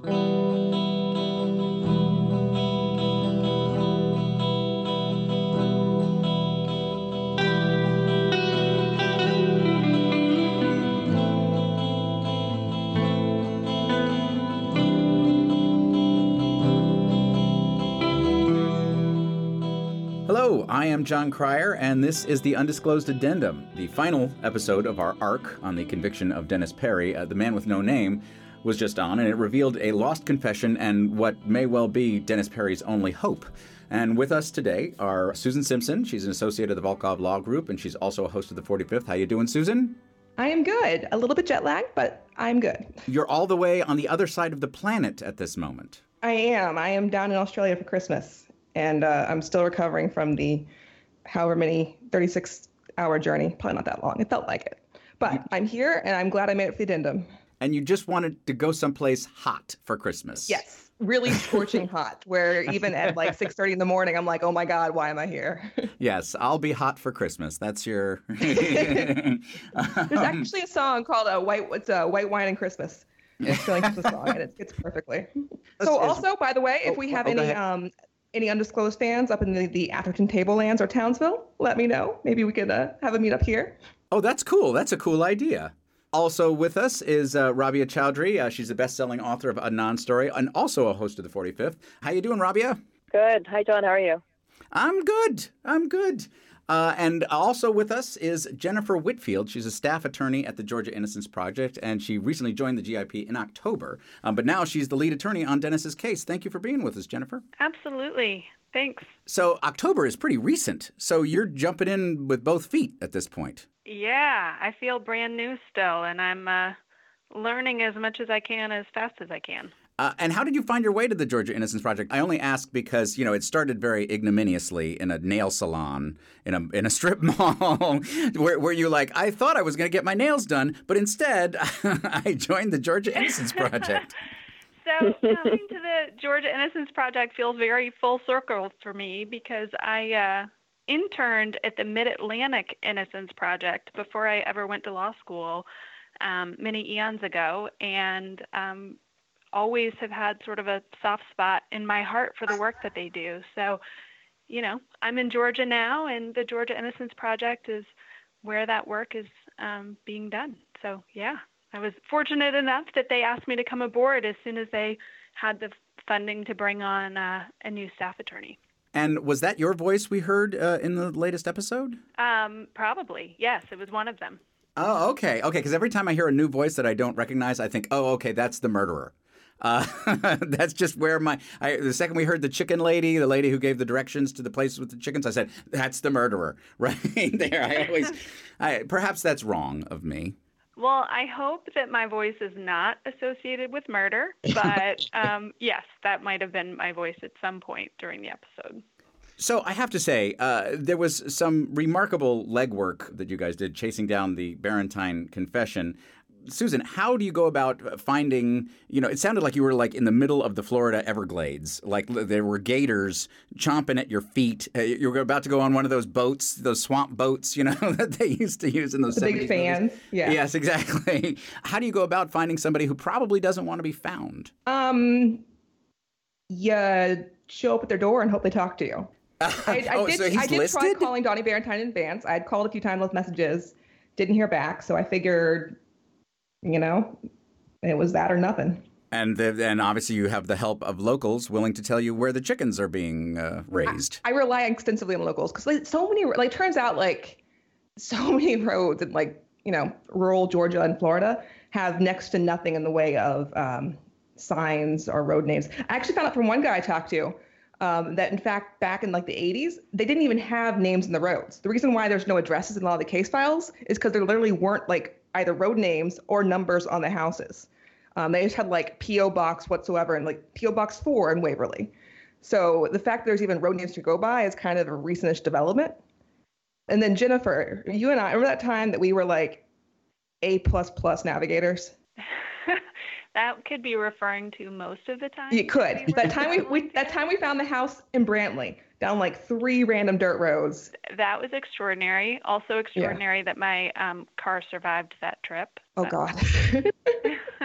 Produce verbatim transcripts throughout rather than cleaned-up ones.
Hello, I am John Cryer, and this is the Undisclosed Addendum, the final episode of our arc on the conviction of Dennis Perry. Uh, the Man with No Name was just on, and it revealed a lost confession and what may well be Dennis Perry's only hope. And with us today are Susan Simpson. She's an associate of the Volkov Law Group, and she's also a host of the forty-fifth. How you doing, Susan? I am good. A little bit jet lagged, but I'm good. You're all the way on the other side of the planet at this moment. I am. I am down in Australia for Christmas, and uh, I'm still recovering from the however many thirty-six hour journey. Probably not that long. It felt like it. But I'm here, and I'm glad I made it for the addendum. And you just wanted to go someplace hot for Christmas. Yes. Really scorching hot, where even at like six thirty in the morning, I'm like, oh my God, why am I here? Yes, I'll be hot for Christmas. That's your... There's actually a song called uh, White It's uh, White Wine and Christmas. It's like the song, and it fits perfectly. So also, by the way, if we have oh, any um, any undisclosed fans up in the, the Atherton Tablelands or Townsville, let me know. Maybe we could uh, have a meet up here. Oh, that's cool. That's a cool idea. Also with us is uh, Rabia Chowdhury. Uh, she's a best-selling author of Adnan Story and also a host of the forty-fifth. How you doing, Rabia? Good. Hi, John. How are you? I'm good. I'm good. Uh, and also with us is Jennifer Whitfield. She's a staff attorney at the Georgia Innocence Project, and she recently joined the G I P in October. Um, but now she's the lead attorney on Dennis's case. Thank you for being with us, Jennifer. Absolutely. Thanks. So October is pretty recent. So you're jumping in with both feet at this point. Yeah, I feel brand new still, and I'm uh, learning as much as I can as fast as I can. Uh, and how did you find your way to the Georgia Innocence Project? I only ask because, you know, it started very ignominiously in a nail salon in a in a strip mall where, where you're like, I thought I was going to get my nails done, but instead I joined the Georgia Innocence Project. So coming to the Georgia Innocence Project feels very full circle for me because I uh, interned at the Mid-Atlantic Innocence Project before I ever went to law school um, many eons ago, and um, always have had sort of a soft spot in my heart for the work that they do. So, you know, I'm in Georgia now, and the Georgia Innocence Project is where that work is um, being done. So, yeah, I was fortunate enough that they asked me to come aboard as soon as they had the funding to bring on uh, a new staff attorney. And was that your voice we heard uh, in the latest episode? Um, probably, yes. It was one of them. Oh, okay. Okay, because every time I hear a new voice that I don't recognize, I think, oh, okay, that's the murderer. Uh, that's just where my, I, the second we heard the chicken lady, the lady who gave the directions to the place with the chickens, I said, that's the murderer right there. I always, I, perhaps that's wrong of me. Well, I hope that my voice is not associated with murder, but um, yes, that might have been my voice at some point during the episode. So I have to say, uh, there was some remarkable legwork that you guys did chasing down the Barentine confession. Susan, how do you go about finding, you know, it sounded like you were like in the middle of the Florida Everglades, like there were gators chomping at your feet. Uh, you were about to go on one of those boats, those swamp boats, you know, that they used to use in those the big fans. Yeah. Yes, exactly. How do you go about finding somebody who probably doesn't want to be found? Um, you show up at their door and hope they talk to you. I, I oh, did, so he's I did listed? try calling Donnie Barentine in advance. I had called a few times, left messages, didn't hear back. So I figured, you know, it was that or nothing. And the, and obviously you have the help of locals willing to tell you where the chickens are being uh, raised. I, I rely extensively on locals because like, so many, like, turns out like so many roads in like, you know, rural Georgia and Florida have next to nothing in the way of um, signs or road names. I actually found out from one guy I talked to um, that in fact, back in like the eighties, they didn't even have names in the roads. The reason why there's no addresses in a lot of the case files is because there literally weren't like either road names or numbers on the houses. Um, they just had like P O box whatsoever and like P O box four in Waverly. So the fact that there's even road names to go by is kind of a recentish development. And then Jennifer, you and I, remember that time that we were like A plus plus navigators? That could be referring to most of the time. You could. That time we, we that time we found the house in Brantley down like three random dirt roads. That was extraordinary. Also extraordinary yeah. that my um, car survived that trip. Oh, God.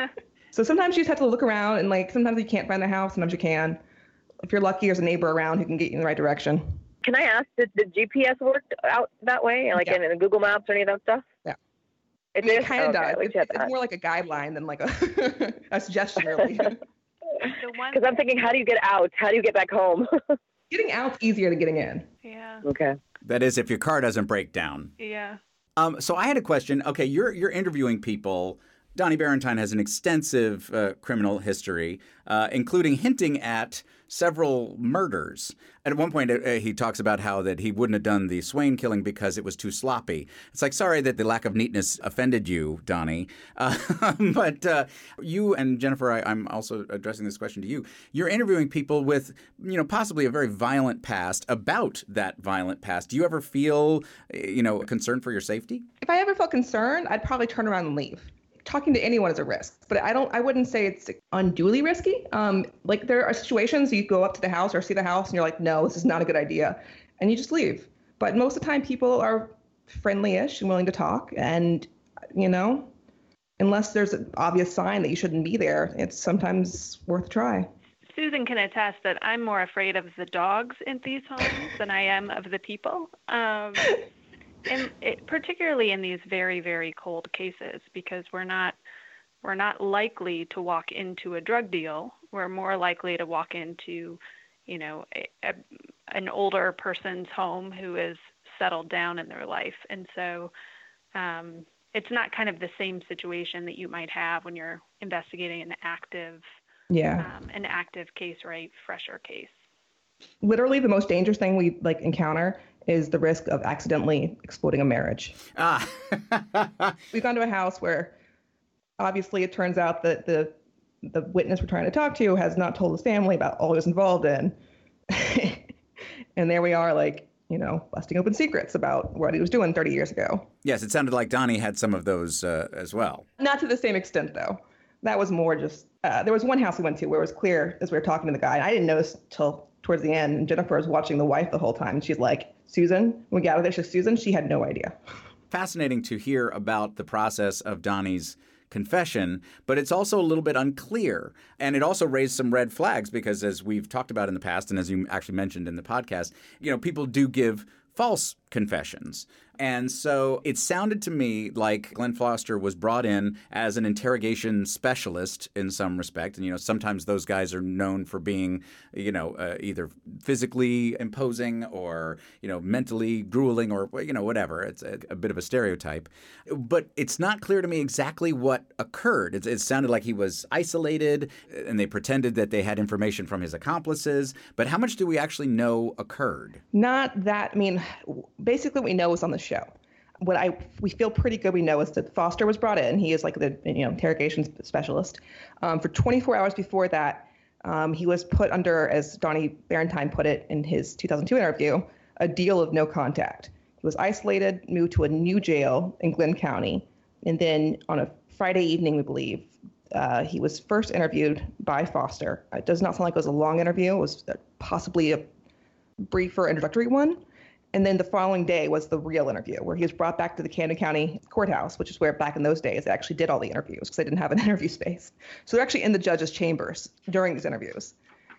So sometimes you just have to look around, and like sometimes you can't find the house, sometimes you can. If you're lucky, there's a neighbor around who can get you in the right direction. Can I ask, did the G P S work out that way? Like Yeah. in, in Google Maps or any of that stuff? Yeah. It, I mean, did? it kind of Okay, does. at least It's, you had it's that. more like a guideline than like a, a suggestion, really. The one, Because I'm thinking, how do you get out? How do you get back home? Getting out's easier than getting in. yeah, Okay. That is, if your car doesn't break down. yeah. Um, so I had a question. Okay, you're you're interviewing people. Donnie Barentine has an extensive uh, criminal history, uh, including hinting at several murders. At one point, uh, he talks about how that he wouldn't have done the Swain killing because it was too sloppy. It's like, sorry that the lack of neatness offended you, Donnie. Uh, but uh, you and Jennifer, I, I'm also addressing this question to you. You're interviewing people with, you know, possibly a very violent past about that violent past. Do you ever feel, you know, concern for your safety? If I ever felt concerned, I'd probably turn around and leave. Talking to anyone is a risk, but I don't. I wouldn't say it's unduly risky. Um, like there are situations you go up to the house or see the house and you're like, no, this is not a good idea, and you just leave. But most of the time, people are friendly-ish and willing to talk, and you know, unless there's an obvious sign that you shouldn't be there, it's sometimes worth a try. Susan can attest that I'm more afraid of the dogs in these homes than I am of the people. Um, And it, particularly in these very, very cold cases, because we're not we're not likely to walk into a drug deal. We're more likely to walk into, you know, a, a, an older person's home who is settled down in their life. And so um, it's not kind of the same situation that you might have when you're investigating an active, Yeah. um, an active case, right? Fresher case. Literally, the most dangerous thing we like encounter is the risk of accidentally exploding a marriage. Ah. We've gone to a house where obviously it turns out that the the witness we're trying to talk to has not told his family about all he was involved in. And there we are, like, you know, busting open secrets about what he was doing thirty years ago. Yes, it sounded like Donnie had some of those uh, as well. Not to the same extent, though. That was more just, uh, there was one house we went to where it was clear as we were talking to the guy. And I didn't notice till towards the end. And Jennifer was watching the wife the whole time. And she's like, Susan, when we got out of there, she's Susan, she had no idea. Fascinating to hear about the process of Donnie's confession, but it's also a little bit unclear. And it also raised some red flags because, as we've talked about in the past, and as you actually mentioned in the podcast, you know, people do give false confessions. And so it sounded to me like Glenn Foster was brought in as an interrogation specialist in some respect. And, you know, sometimes those guys are known for being, you know, uh, either physically imposing or, you know, mentally grueling or, you know, whatever. It's a, a bit of a stereotype. But it's not clear to me exactly what occurred. It, it sounded like he was isolated and they pretended that they had information from his accomplices. But how much do we actually know occurred? Not that, I mean, basically what we know is on the show. What I we feel pretty good we know is that Foster was brought in. He is like the you know interrogation specialist. Um, for twenty-four hours before that, um, he was put under, as Donnie Barentine put it in his two thousand two interview, a deal of no contact. He was isolated, moved to a new jail in Glynn County, and then on a Friday evening, we believe, uh, he was first interviewed by Foster. It does not sound like it was a long interview. It was possibly a briefer introductory one. And then the following day was the real interview, where he was brought back to the Camden County Courthouse, which is where back in those days they actually did all the interviews because they didn't have an interview space. So they're actually in the judge's chambers during these interviews.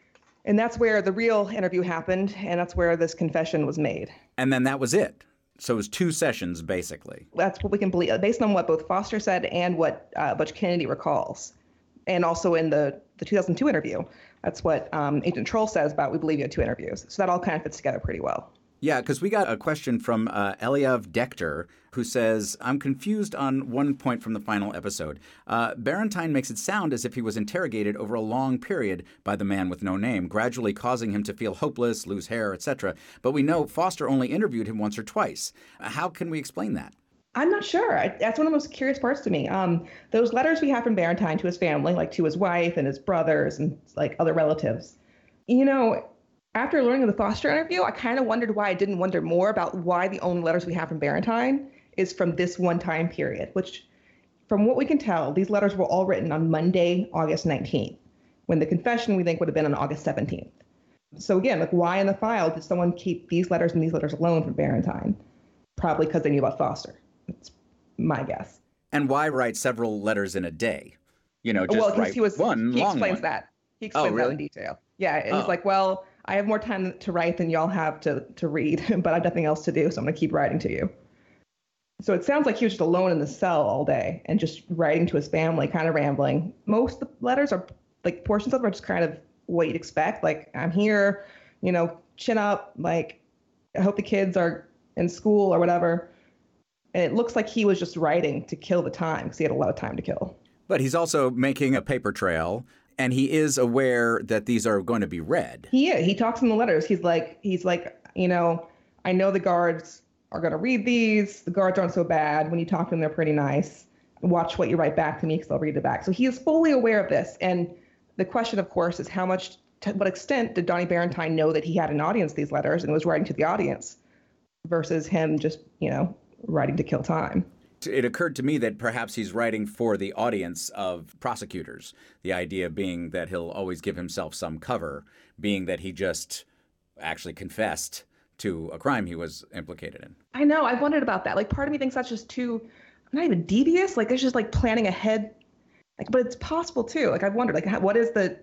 And that's where the real interview happened, and that's where this confession was made. And then that was it. So it was two sessions, basically. That's what we can believe, based on what both Foster said and what uh, Butch Kennedy recalls. And also in the, the two thousand two interview, that's what um, Agent Troll says about we believe you had two interviews. So that all kind of fits together pretty well. Yeah, because we got a question from uh, Eliav Dechter, who says, I'm confused on one point from the final episode. Uh, Barentine makes it sound as if he was interrogated over a long period by the man with no name, gradually causing him to feel hopeless, lose hair, et cetera. But we know Foster only interviewed him once or twice. How can we explain that? I'm not sure. I, that's one of the most curious parts to me. Um, those letters we have from Barentine to his family, like to his wife and his brothers and like other relatives, you know, after learning of the Foster interview, I kind of wondered why I didn't wonder more about why the only letters we have from Barentine is from this one time period, which from what we can tell, these letters were all written on Monday, August nineteenth, when the confession we think would have been on August seventeenth. So again, like why in the file did someone keep these letters and these letters alone from Barentine? Probably because they knew about Foster. That's my guess. And why write several letters in a day? you know, just well, write he was one he long explains one. that. He explains Oh, that really? in detail. Yeah, and Oh. he's like, well, I have more time to write than y'all have to to read, but I have nothing else to do, so I'm gonna keep writing to you. So it sounds like he was just alone in the cell all day and just writing to his family, kind of rambling. Most of the letters are like portions of them are just kind of what you'd expect. Like, I'm here, you know, chin up, like, I hope the kids are in school or whatever. And it looks like he was just writing to kill the time because he had a lot of time to kill. But he's also making a paper trail, and he is aware that these are going to be read. He is. He talks in the letters. He's like, he's like, you know, I know the guards are going to read these. The guards aren't so bad. When you talk to them, they're pretty nice. Watch what you write back to me because they'll read it back. So he is fully aware of this. And the question, of course, is how much, to what extent did Donnie Barentine know that he had an audience these letters and was writing to the audience versus him just, you know, writing to kill time? It occurred to me that perhaps he's writing for the audience of prosecutors. The idea being that he'll always give himself some cover, being that he just actually confessed to a crime he was implicated in. I know. I've wondered about that. Like, part of me thinks that's just too, not even devious. Like, it's just like planning ahead. Like, but it's possible too. Like, I've wondered, like, how, what is the,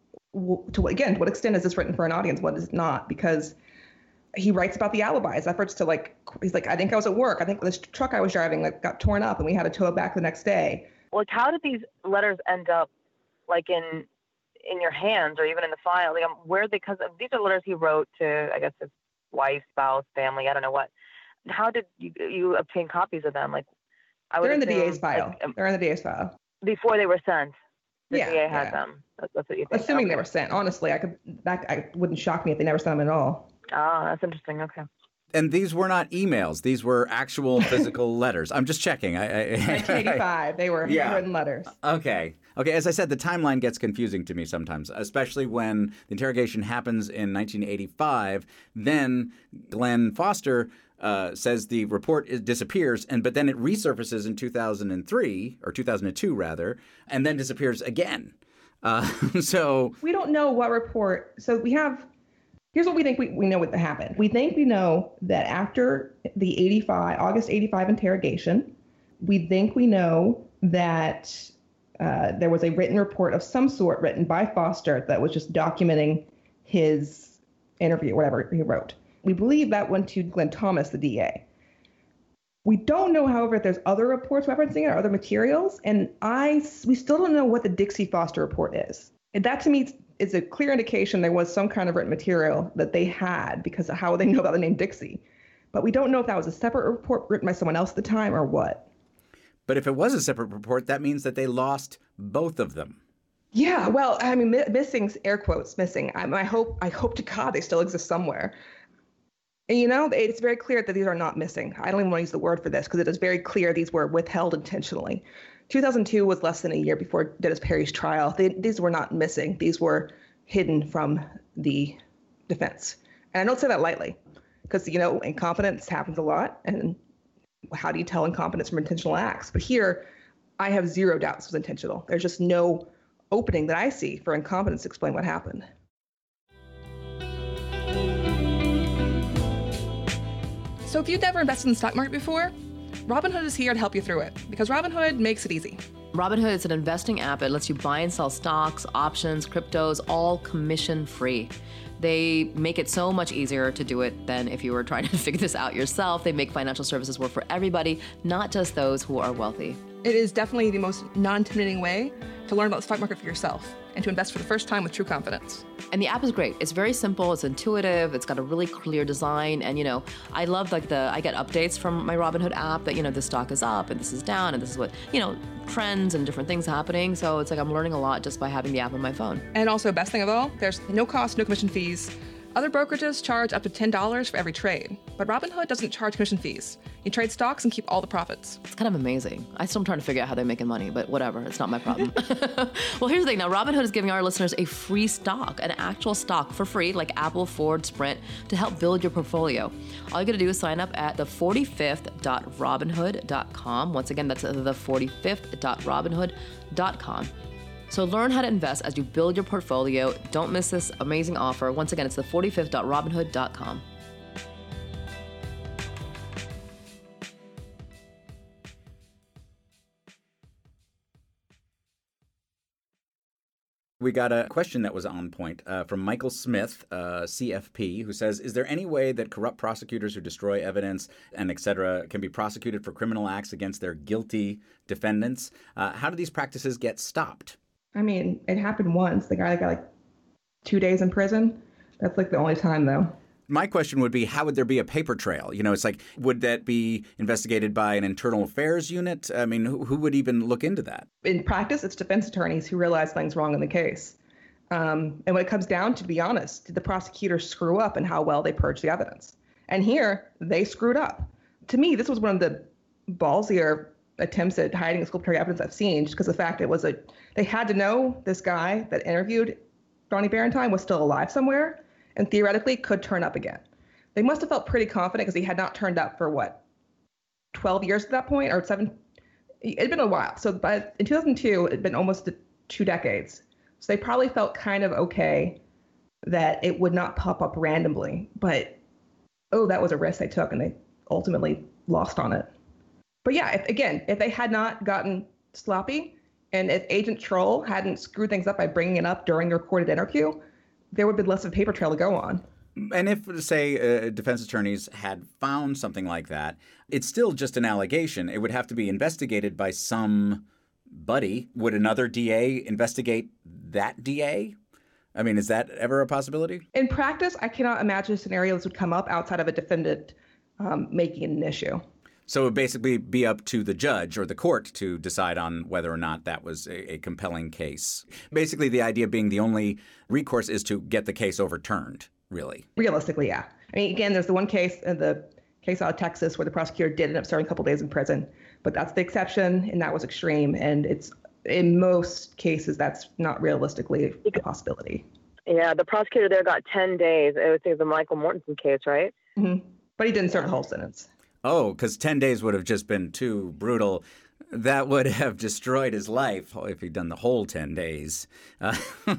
to what, again, to what extent is this written for an audience? What is it not? Because he writes about the alibis, efforts to like, he's like, I think I was at work. I think this truck I was driving like got torn up and we had to tow it back the next day. Like, how did these letters end up like in in your hands or even in the file? Like, um, where they, because these are letters he wrote to, I guess, his wife, spouse, family, I don't know what. How did you, you obtain copies of them? Like, I would They're in the assume, D A's file. Like, um, They're in the D A's file. before they were sent. The Yeah, D A had yeah. them. That's, that's what you think. Assuming Okay. they were sent. Honestly, I could, that I wouldn't shock me if they never sent them at all. Ah, that's interesting. Okay. And these were not emails. These were actual physical letters. I'm just checking. I, I, nineteen eighty-five, they were Yeah. handwritten letters. Okay. Okay, as I said, the timeline gets confusing to me sometimes, especially when the interrogation happens in nineteen eighty-five. Then Glenn Foster uh, says the report is, disappears, and but then it resurfaces in two thousand three, or two thousand two rather, and then disappears again. Uh, so We don't know what report. So we have, here's what we think we, we know what happened. We think we know that after the eighty-five, August eighty-five interrogation, we think we know that uh, there was a written report of some sort written by Foster that was just documenting his interview, whatever he wrote. We believe that went to Glenn Thomas, the D A. We don't know, however, if there's other reports referencing it or other materials, and I we still don't know what the Dixie Foster report is. And that to me is a clear indication there was some kind of written material that they had, because of how they know about the name Dixie. But we don't know if that was a separate report written by someone else at the time or what. But if it was a separate report, that means that they lost both of them. Yeah, well, I mean, mi- missing's air quotes missing. I, I hope, I hope to God they still exist somewhere. And you know, it's very clear that these are not missing. I don't even want to use the word for this because it is very clear these were withheld intentionally. two thousand two was less than a year before Dennis Perry's trial. They, these were not missing. These were hidden from the defense. And I don't say that lightly because, you know, incompetence happens a lot. And how do you tell incompetence from intentional acts? But here, I have zero doubts it was intentional. There's just no opening that I see for incompetence to explain what happened. So if you've never invested in the stock market before, Robinhood is here to help you through it, because Robinhood makes it easy. Robinhood is an investing app. It lets you buy and sell stocks, options, cryptos, all commission-free. They make it so much easier to do it than if you were trying to figure this out yourself. They make financial services work for everybody, not just those who are wealthy. It is definitely the most non-intimidating way to learn about the stock market for yourself and to invest for the first time with true confidence. And the app is great. It's very simple. It's intuitive. It's got a really clear design. And, you know, I love like the, I get updates from my Robinhood app that, you know, this stock is up and this is down and this is what, you know, trends and different things happening. So it's like I'm learning a lot just by having the app on my phone. And also, best thing of all, there's no cost, no commission fees. Other brokerages charge up to ten dollars for every trade, but Robinhood doesn't charge commission fees. You trade stocks and keep all the profits. It's kind of amazing. I still am trying to figure out how they're making money, but whatever, it's not my problem. Well, here's the thing. Now, Robinhood is giving our listeners a free stock, an actual stock for free, like Apple, Ford, Sprint, to help build your portfolio. All you got to do is sign up at the forty-fifth dot robinhood dot com. Once again, that's the forty-fifth dot robinhood dot com. So learn how to invest as you build your portfolio. Don't miss this amazing offer. Once again, it's the forty-fifth dot robinhood dot com. We got a question that was on point uh, from Michael Smith, uh, C F P, who says, is there any way that corrupt prosecutors who destroy evidence and et cetera can be prosecuted for criminal acts against their guilty defendants? Uh, how do these practices get stopped? I mean, it happened once. The guy got like two days in prison. That's like the only time, though. My question would be, how would there be a paper trail? You know, it's like, would that be investigated by an internal affairs unit? I mean, who, who would even look into that? In practice, it's defense attorneys who realize things wrong in the case. Um, and when it comes down to, to be honest, did the prosecutor screw up in how well they purged the evidence? And here, they screwed up. To me, this was one of the ballsier attempts at hiding exculpatory evidence I've seen, just because the fact it was a, they had to know this guy that interviewed Ronnie Barentine was still alive somewhere, and theoretically could turn up again. They must have felt pretty confident because he had not turned up for what, twelve years at that point, or seven? It'd been a while. So by in two thousand two, it'd been almost two decades. So they probably felt kind of okay that it would not pop up randomly. But oh, that was a risk they took, and they ultimately lost on it. But yeah, if, again, if they had not gotten sloppy, and if Agent Troll hadn't screwed things up by bringing it up during the recorded interview, there would be less of a paper trail to go on. And if, say, uh, defense attorneys had found something like that, it's still just an allegation. It would have to be investigated by somebody. Would another D A investigate that D A? I mean, is that ever a possibility? In practice, I cannot imagine a scenario this would come up outside of a defendant um, making an issue. So it would basically be up to the judge or the court to decide on whether or not that was a, a compelling case. Basically, the idea being the only recourse is to get the case overturned, really. Realistically, yeah. I mean, again, there's the one case, uh, the case out of Texas, where the prosecutor did end up serving a couple days in prison. But that's the exception, and that was extreme. And it's in most cases, that's not realistically a possibility. Yeah, the prosecutor there got ten days. I would think the Michael Mortensen case, right? Mm-hmm. But he didn't serve the whole sentence. Oh, because ten days would have just been too brutal. That would have destroyed his life if he'd done the whole ten days. Uh,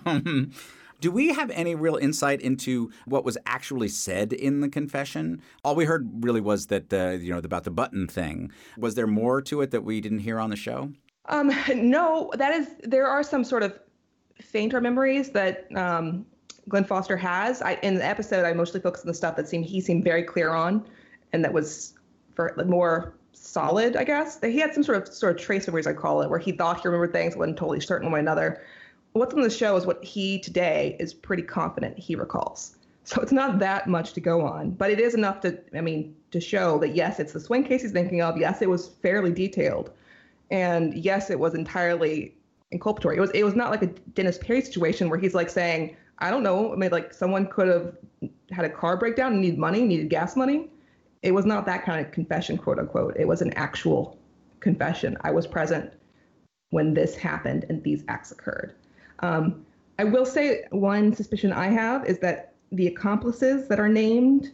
do we have any real insight into what was actually said in the confession? All we heard really was that, uh, you know, about the button thing. Was there more to it that we didn't hear on the show? Um, no, that is, there are some sort of fainter memories that um, Glenn Foster has. I, in the episode, I mostly focused on the stuff that seemed he seemed very clear on, and that was for more solid, I guess. He had some sort of sort of trace memories, I call it, where he thought he remembered things, wasn't totally certain one way or another. What's on the show is what he today is pretty confident he recalls. So it's not that much to go on, but it is enough to, I mean, to show that yes, it's the swing case he's thinking of. Yes, it was fairly detailed, and yes, it was entirely inculpatory. It was it was not like a Dennis Perry situation where he's like saying, I don't know, I mean, like someone could have had a car breakdown and needed money, needed gas money. It was not that kind of confession, quote unquote. It was an actual confession. I was present when this happened and these acts occurred. Um, I will say one suspicion I have is that the accomplices that are named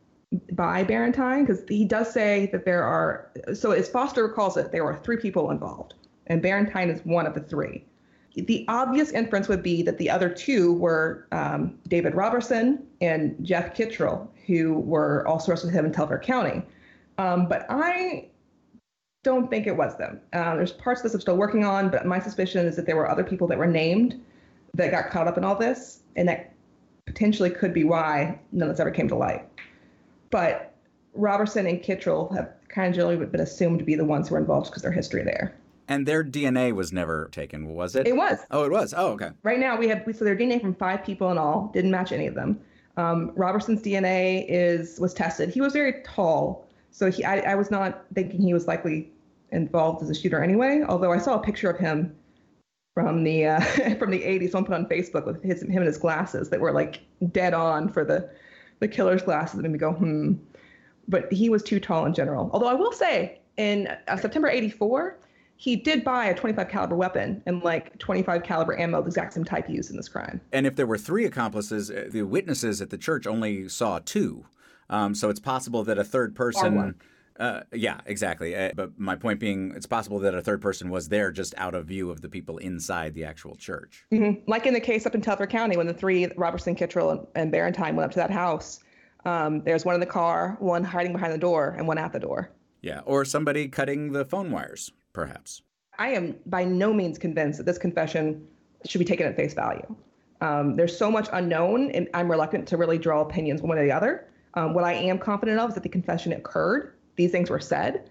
by Barentine, because he does say that there are, so as Foster recalls it, there were three people involved, and Barentine is one of the three. The obvious inference would be that the other two were um, David Robertson and Jeff Kittrell, who were also arrested with him in Telfair County. Um, but I don't think it was them. Uh, there's parts of this I'm still working on, but my suspicion is that there were other people that were named that got caught up in all this, and that potentially could be why none of this ever came to light. But Robertson and Kittrell have kind of generally been assumed to be the ones who are involved because of their history there. And their D N A was never taken, was it? It was. Oh, it was. Oh, okay. Right now, we have so their D N A from five people in all, didn't match any of them. Um, Robertson's D N A is was tested. He was very tall, so he I, I was not thinking he was likely involved as a shooter anyway. Although I saw a picture of him from the uh, from the eighties, someone put on Facebook with his him and his glasses that were like dead on for the the killer's glasses. That made me go hmm. But he was too tall in general. Although I will say, in uh, September eighty-four. He did buy a twenty-five caliber weapon and like twenty-five caliber ammo, the exact same type used in this crime. And if there were three accomplices, the witnesses at the church only saw two. Um, so it's possible that a third person. Uh, yeah, exactly. Uh, but my point being, it's possible that a third person was there just out of view of the people inside the actual church. Mm-hmm. Like in the case up in Telfair County, when the three, Robertson, Kittrell, and, and Barentine, went up to that house. Um, there's one in the car, one hiding behind the door, and one at the door. Yeah, or somebody cutting the phone wires. Perhaps. I am by no means convinced that this confession should be taken at face value. Um, there's so much unknown, and I'm reluctant to really draw opinions one way or the other. Um, what I am confident of is that the confession occurred. These things were said.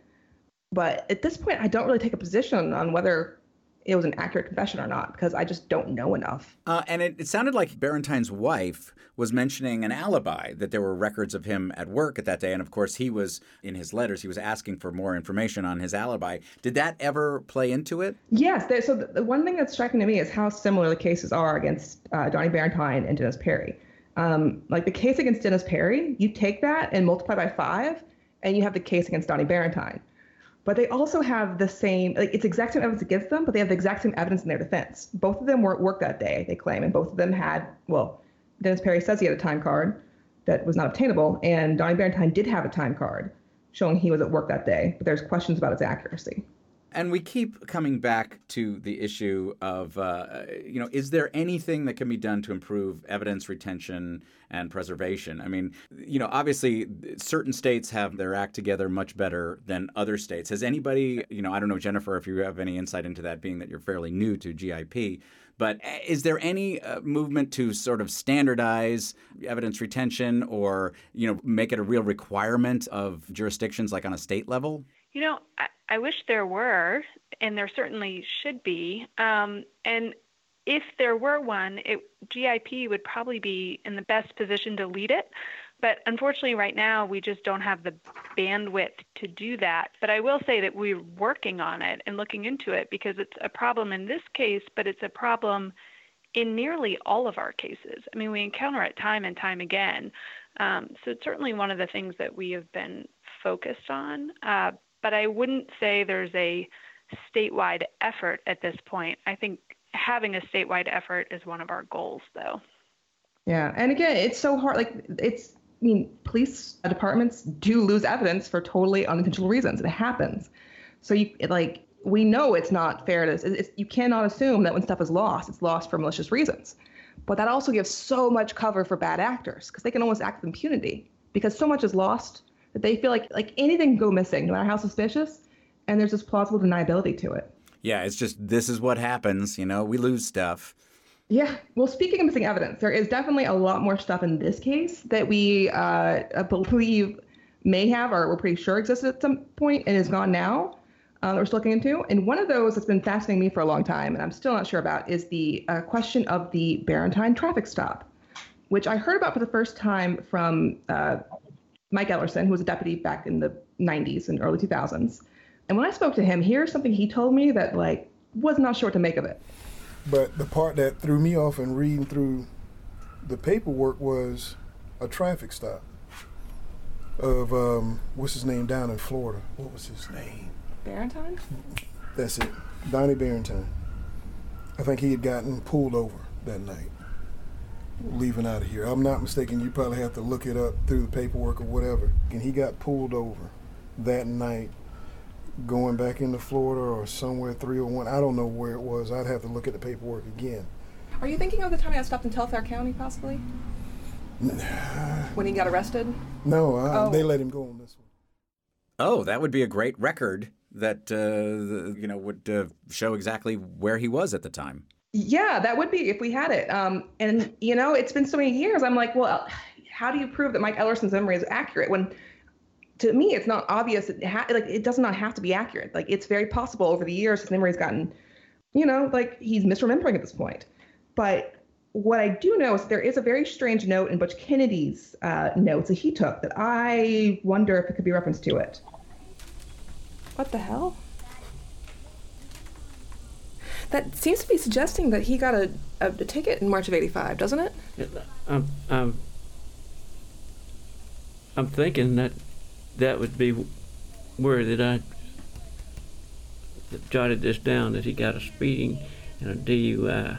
But at this point, I don't really take a position on whether it was an accurate confession or not, because I just don't know enough. Uh, and it, it sounded like Barentine's wife was mentioning an alibi, that there were records of him at work at that day. And of course, he was, in his letters, he was asking for more information on his alibi. Did that ever play into it? Yes. There, so the, the one thing that's striking to me is how similar the cases are against uh, Donnie Barentine and Dennis Perry. Um, like the case against Dennis Perry, you take that and multiply by five, and you have the case against Donnie Barentine. But they also have the same, like it's exact same evidence against them, but they have the exact same evidence in their defense. Both of them were at work that day, they claim, and both of them had, well, Dennis Perry says he had a time card that was not obtainable, and Donnie Barentine did have a time card showing he was at work that day, but there's questions about its accuracy. And we keep coming back to the issue of, uh, you know, is there anything that can be done to improve evidence retention and preservation? I mean, you know, obviously certain states have their act together much better than other states. Has anybody, you know, I don't know, Jennifer, if you have any insight into that, being that you're fairly new to G I P, but is there any uh, movement to sort of standardize evidence retention or, you know, make it a real requirement of jurisdictions like on a state level? You know, I, I wish there were, and there certainly should be. Um, and if there were one, it, G I P would probably be in the best position to lead it. But unfortunately, right now, we just don't have the bandwidth to do that. But I will say that we're working on it and looking into it because it's a problem in this case, but it's a problem in nearly all of our cases. I mean, we encounter it time and time again. Um, so it's certainly one of the things that we have been focused on. Uh, But I wouldn't say there's a statewide effort at this point. I think having a statewide effort is one of our goals, though. Yeah, and again, it's so hard. Like, it's, I mean, police departments do lose evidence for totally unintentional reasons. It happens. So you it, like, we know it's not fair to. It's, you cannot assume that when stuff is lost, it's lost for malicious reasons. But that also gives so much cover for bad actors because they can almost act with impunity because so much is lost that they feel like like anything can go missing, no matter how suspicious, and there's this plausible deniability to it. Yeah, it's just this is what happens. You know, we lose stuff. Yeah. Well, speaking of missing evidence, there is definitely a lot more stuff in this case that we uh, believe may have, or we're pretty sure existed at some point and is gone now, uh, that we're still looking into. And one of those that's been fascinating me for a long time, and I'm still not sure about, is the uh, question of the Barentine traffic stop, which I heard about for the first time from uh, Mike Ellerson, who was a deputy back in the nineties and early two thousands. And when I spoke to him, here's something he told me that, like, was not sure what to make of it. But the part that threw me off in reading through the paperwork was a traffic stop of, um, what's his name down in Florida? What was his name? Barentine? That's it. Donnie Barentine. I think he had gotten pulled over that night, leaving out of here. I'm not mistaken. You probably have to look it up through the paperwork or whatever. And he got pulled over that night going back into Florida or somewhere three oh one. I don't know where it was. I'd have to look at the paperwork again. Are you thinking of the time he got stopped in Telfair County, possibly? When he got arrested? No, I, oh. they let him go on this one. Oh, that would be a great record that, uh, the, you know, would uh, show exactly where he was at the time. Yeah, that would be if we had it. Um, and, you know, it's been so many years. I'm like, well, how do you prove that Mike Ellerson's memory is accurate when, to me, it's not obvious. It ha- like it does not have to be accurate. Like, it's very possible over the years his memory's gotten, you know, like he's misremembering at this point. But what I do know is that there is a very strange note in Butch Kennedy's uh, notes that he took that I wonder if it could be reference to it. What the hell? That seems to be suggesting that he got a, a, a ticket in March of eighty-five, doesn't it? I'm, I'm, I'm thinking that that would be where that I jotted this down, that he got a speeding and a D U I.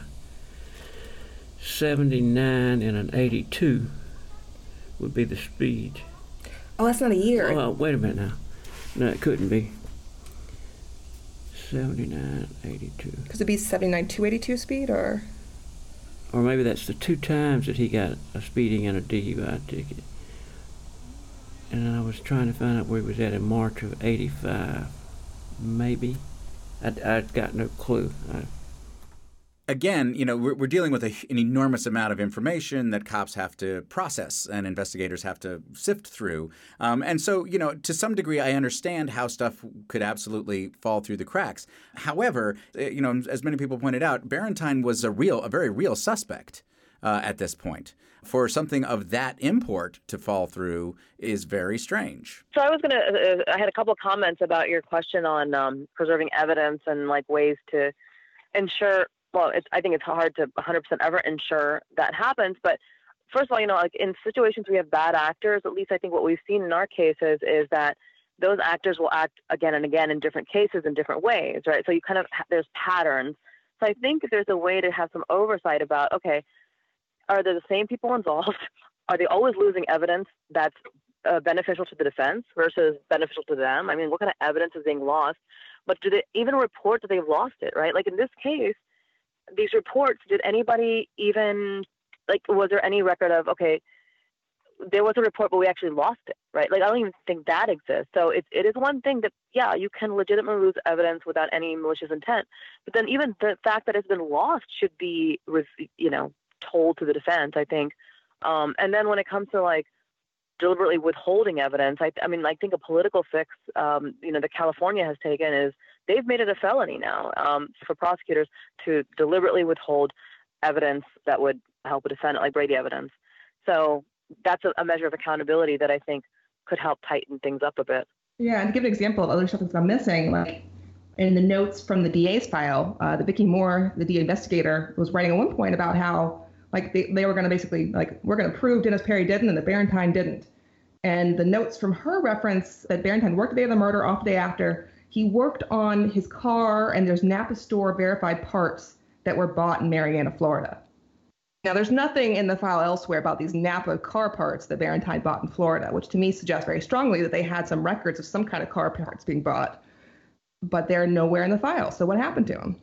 seventy-nine and an eighty-two would be the speed. Oh, that's not a year. Oh, wait a minute now. No, it couldn't be. seventy-nine, eighty-two. Could it be seventy-nine two eighty-two speed, or? Or maybe that's the two times that he got a speeding and a D U I ticket. And I was trying to find out where he was at in March of eighty-five. Maybe. I, I got no clue. I, Again, you know, we're, we're dealing with a, an enormous amount of information that cops have to process and investigators have to sift through. Um, and so, you know, to some degree, I understand how stuff could absolutely fall through the cracks. However, you know, as many people pointed out, Barentine was a real, a very real suspect uh, at this point. For something of that import to fall through is very strange. So I was going to, uh, I had a couple of comments about your question on um, preserving evidence and like ways to ensure, well, it's, I think it's hard to one hundred percent ever ensure that happens. But first of all, you know, like in situations where we have bad actors, at least I think what we've seen in our cases is that those actors will act again and again in different cases in different ways, right? So you kind of, there's patterns. So I think there's a way to have some oversight about, okay, are there the same people involved? Are they always losing evidence that's uh, beneficial to the defense versus beneficial to them? I mean, what kind of evidence is being lost? But do they even report that they've lost it, right? Like in this case, these reports, did anybody even, like, was there any record of, okay, there was a report, but we actually lost it, right? Like, I don't even think that exists. So it, it is one thing that, yeah, you can legitimately lose evidence without any malicious intent. But then even the fact that it's been lost should be, you know, told to the defense, I think. Um, and then when it comes to like deliberately withholding evidence, I, I mean, I think a political fix, um, you know, that California has taken is they've made it a felony now um, for prosecutors to deliberately withhold evidence that would help a defendant, like Brady evidence. So that's a, a measure of accountability that I think could help tighten things up a bit. Yeah, and to give an example of other stuff that's gone missing, like in the notes from the D A's file, uh, the Vicky Moore, the D A investigator, was writing at one point about how like they, they were going to basically like, we're going to prove Dennis Perry didn't and that Barentine didn't. And the notes from her reference that Barentine worked the day of the murder, off the day after. He worked on his car, and there's Napa store verified parts that were bought in Marianna, Florida. Now, there's nothing in the file elsewhere about these Napa car parts that Barentine bought in Florida, which to me suggests very strongly that they had some records of some kind of car parts being bought, but they're nowhere in the file. So what happened to them?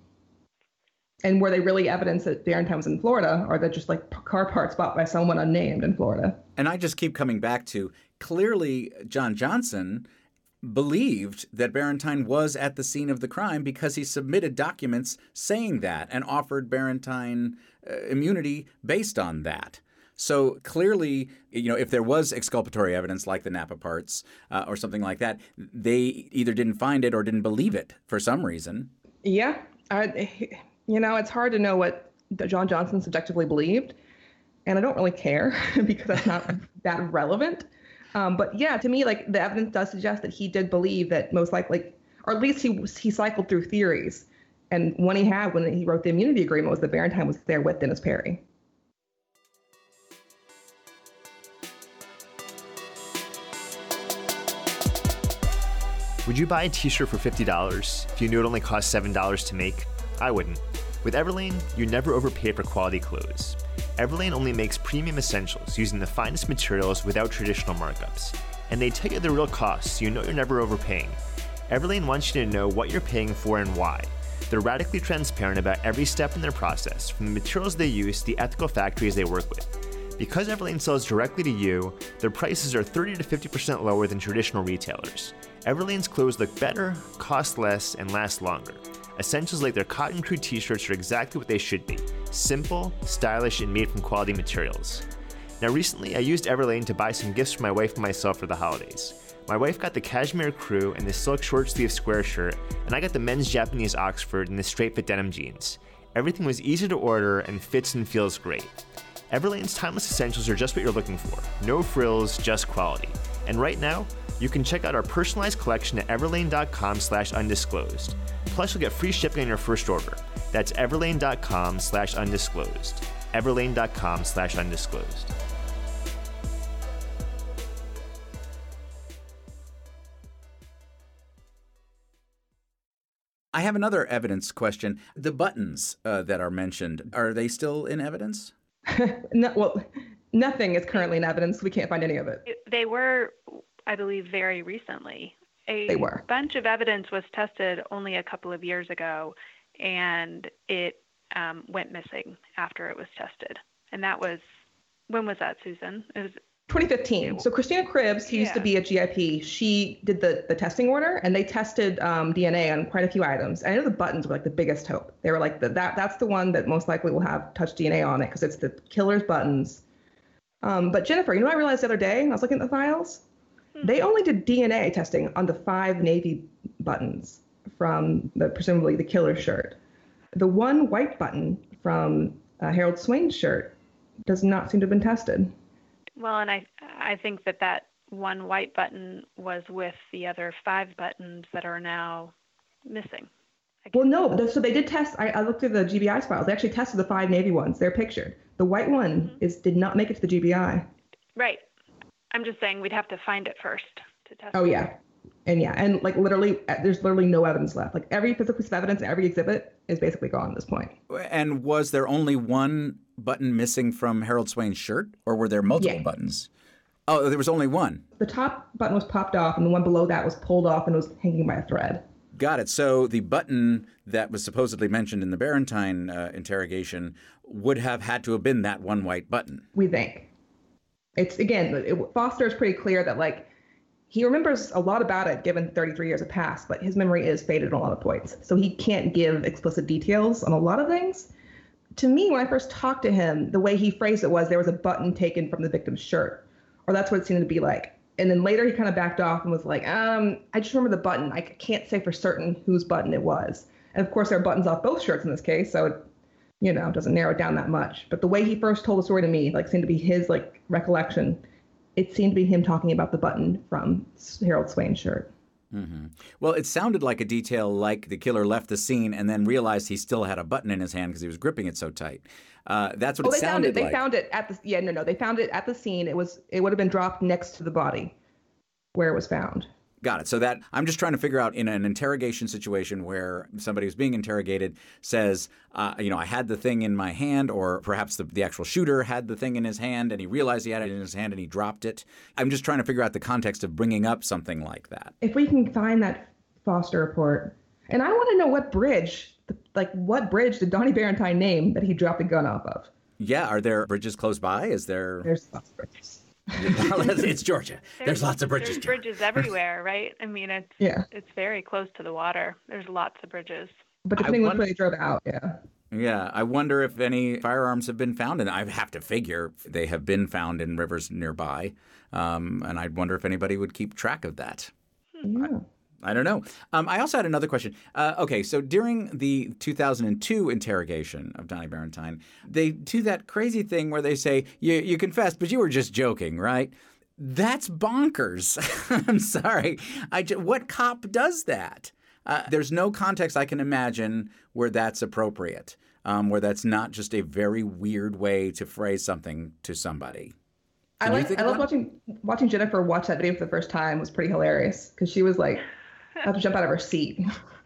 And were they really evidence that Barentine was in Florida, or that just like car parts bought by someone unnamed in Florida? And I just keep coming back to, clearly John Johnson believed that Barentine was at the scene of the crime because he submitted documents saying that and offered Barentine uh, immunity based on that. So clearly, you know, if there was exculpatory evidence like the Napa parts uh, or something like that, they either didn't find it or didn't believe it for some reason. Yeah. I, you know, it's hard to know what John Johnson subjectively believed. And I don't really care because that's not that relevant. Um, but yeah, to me, like the evidence does suggest that he did believe that most likely, or at least he he cycled through theories. And one he had when he wrote the immunity agreement was that Barentine was there with Dennis Perry. Would you buy a t-shirt for fifty dollars if you knew it only cost seven dollars to make? I wouldn't. With Everlane, you never overpay for quality clothes. Everlane only makes premium essentials using the finest materials without traditional markups. And they tell you the real cost, so you know you're never overpaying. Everlane wants you to know what you're paying for and why. They're radically transparent about every step in their process, from the materials they use to the ethical factories they work with. Because Everlane sells directly to you, their prices are thirty to fifty percent lower than traditional retailers. Everlane's clothes look better, cost less, and last longer. Essentials like their Cotton Crew t-shirts are exactly what they should be. Simple, stylish, and made from quality materials. Now recently, I used Everlane to buy some gifts for my wife and myself for the holidays. My wife got the Cashmere Crew and the silk short sleeve square shirt, and I got the men's Japanese Oxford and the straight fit denim jeans. Everything was easy to order and fits and feels great. Everlane's timeless essentials are just what you're looking for. No frills, just quality. And right now, you can check out our personalized collection at everlane.com slash undisclosed. Plus, you'll get free shipping on your first order. That's everlane.com slash undisclosed. everlane.com slash undisclosed. I have another evidence question. The buttons uh, that are mentioned, are they still in evidence? no, well, nothing is currently in evidence. We can't find any of it. They were, I believe, very recently. A they were. bunch of evidence was tested only a couple of years ago, and it um, went missing after it was tested. And that was, when was that, Susan? It was twenty fifteen. So Christina Cribbs, who yeah. used to be at G I P, she did the, the testing order, and they tested um, D N A on quite a few items. And I know the buttons were like the biggest hope. They were like, the, that that's the one that most likely will have touch D N A on it because it's the killer's buttons. Um, but Jennifer, you know what I realized the other day when I was looking at the files? Hmm. They only did D N A testing on the five Navy buttons from the presumably the killer's shirt. The one white button from uh, Harold Swain's shirt does not seem to have been tested. Well, and I I think that that one white button was with the other five buttons that are now missing. Well, no. So they did test. I, I looked through the G B I's files. They actually tested the five Navy ones. They're pictured. The white one mm-hmm. is did not make it to the G B I. Right. I'm just saying we'd have to find it first to test. Oh it. yeah, and yeah, and like literally, there's literally no evidence left. Like every physical piece of evidence, every exhibit is basically gone at this point. And was there only one button missing from Harold Swain's shirt, or were there multiple yeah. buttons? Oh, there was only one. The top button was popped off, and the one below that was pulled off and was hanging by a thread. Got it. So the button that was supposedly mentioned in the Barentine uh, interrogation would have had to have been that one white button. We think. It's, again, it, Foster is pretty clear that, like, he remembers a lot about it given thirty-three years have passed, but his memory is faded on a lot of points. So he can't give explicit details on a lot of things. To me, when I first talked to him, the way he phrased it was there was a button taken from the victim's shirt, or that's what it seemed to be like. And then later he kind of backed off and was like, um, I just remember the button. I can't say for certain whose button it was. And of course, there are buttons off both shirts in this case, so it, you know, doesn't narrow it down that much. But the way he first told the story to me, like, seemed to be his, like, recollection. It seemed to be him talking about the button from Harold Swain's shirt. Mm-hmm. Well, it sounded like a detail like the killer left the scene and then realized he still had a button in his hand because he was gripping it so tight. Uh, that's what oh, it they sounded found it. like. They found it at the yeah no no they found it at the scene. It was it would have been dropped next to the body where it was found. Got it. So that I'm just trying to figure out in an interrogation situation where somebody who's being interrogated says, uh, you know, I had the thing in my hand, or perhaps the, the actual shooter had the thing in his hand and he realized he had it in his hand and he dropped it. I'm just trying to figure out the context of bringing up something like that. If we can find that Foster report, and I want to know what bridge, like what bridge did Donnie Barentine name that he dropped the gun off of? Yeah. Are there bridges close by? Is there? There's lots of bridges. It's Georgia. There's, there's lots of bridges. There's bridges everywhere, right? I mean, it's yeah. it's very close to the water. There's lots of bridges. But depending on where they drove out, yeah. Yeah, I wonder if any firearms have been found, and I have to figure they have been found in rivers nearby. Um, and I wonder if anybody would keep track of that. Yeah. I, I don't know. Um, I also had another question. Uh, okay, so during the two thousand two interrogation of Donnie Barentine, they do that crazy thing where they say, you, you confessed, but you were just joking, right? That's bonkers. I'm sorry. I just, what cop does that? Uh, there's no context I can imagine where that's appropriate, um, where that's not just a very weird way to phrase something to somebody. Can I like. I love watching watching Jennifer watch that video for the first time. It was pretty hilarious because she was like, I have to jump out of her seat.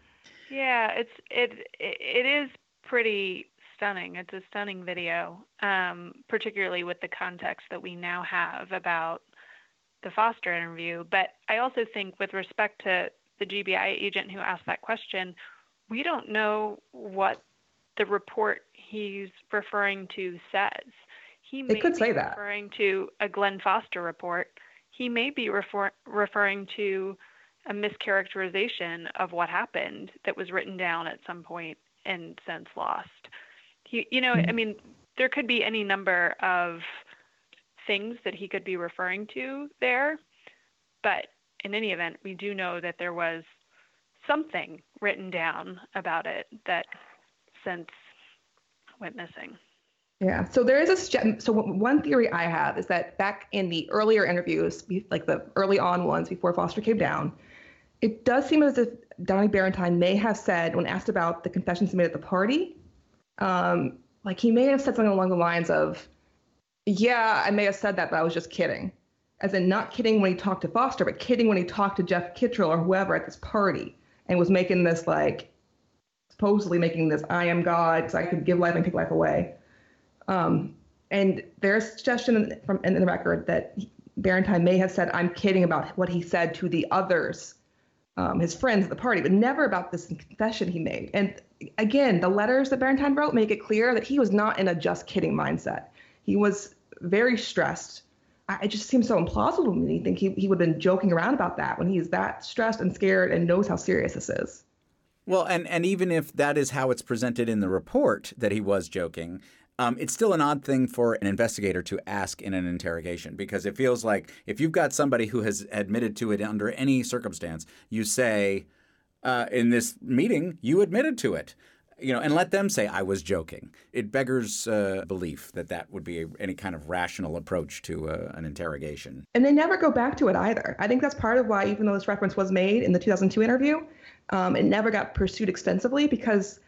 Yeah, it's it it is pretty stunning. It's a stunning video, um, particularly with the context that we now have about the Foster interview. But I also think, with respect to the G B I agent who asked that question, we don't know what the report he's referring to says. He may it could be say that. referring to a Glenn Foster report. He may be refer- referring to a mischaracterization of what happened that was written down at some point and since lost. He, you know, I mean, there could be any number of things that he could be referring to there, but in any event, we do know that there was something written down about it that since went missing. Yeah. So there is a so one theory I have is that back in the earlier interviews, like the early on ones before Foster came down, it does seem as if Donnie Barentine may have said, when asked about the confessions he made at the party, um, like he may have said something along the lines of, "Yeah, I may have said that, but I was just kidding," as in not kidding when he talked to Foster, but kidding when he talked to Jeff Kittrell or whoever at this party, and was making this like supposedly making this "I am God" because I could give life and take life away. Um, and there's a suggestion from in the record that Barentine may have said, "I'm kidding" about what he said to the others, um, his friends at the party, but never about this confession he made. And again, the letters that Barentine wrote make it clear that he was not in a just kidding mindset. He was very stressed. I, it just seems so implausible to me. I think he, he would have been joking around about that when he's that stressed and scared and knows how serious this is. Well, and, and even if that is how it's presented in the report, that he was joking, um, it's still an odd thing for an investigator to ask in an interrogation, because it feels like if you've got somebody who has admitted to it under any circumstance, you say, uh, in this meeting, you admitted to it. You know, and let them say, I was joking. It beggars uh, belief that that would be a, any kind of rational approach to uh, an interrogation. And they never go back to it either. I think that's part of why, even though this reference was made in the two thousand two interview, um, it never got pursued extensively, because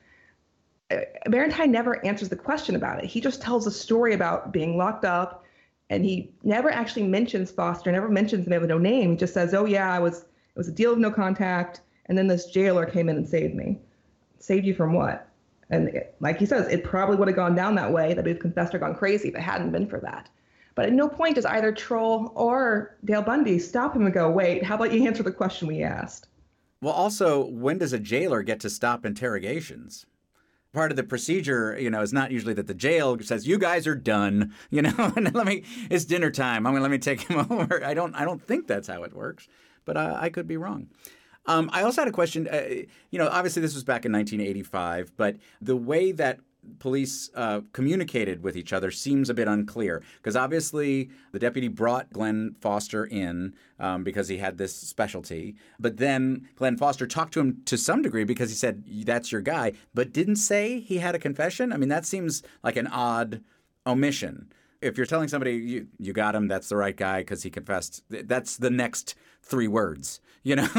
Barentine never answers the question about it. He just tells a story about being locked up, and he never actually mentions Foster, never mentions the man with no name. He just says, oh, yeah, I was, it was a deal of no contact, and then this jailer came in and saved me. Saved you from what? And it, like he says, it probably would have gone down that way, that we've confessed or gone crazy if it hadn't been for that. But at no point does either Troll or Dale Bundy stop him and go, wait, how about you answer the question we asked? Well, also, when does a jailer get to stop interrogations? Part of the procedure, you know, is not usually that the jail says, you guys are done, you know, and let me, it's dinner time. I'm going to let me take him over. I don't, I don't think that's how it works, but uh, I could be wrong. Um, I also had a question. Uh, you know, obviously this was back in nineteen eighty-five, but the way that police uh, communicated with each other seems a bit unclear, because obviously the deputy brought Glenn Foster in um, because he had this specialty. But then Glenn Foster talked to him to some degree because he said, that's your guy, but didn't say he had a confession. I mean, that seems like an odd omission. If you're telling somebody you, you got him, that's the right guy because he confessed, that's the next three words, you know?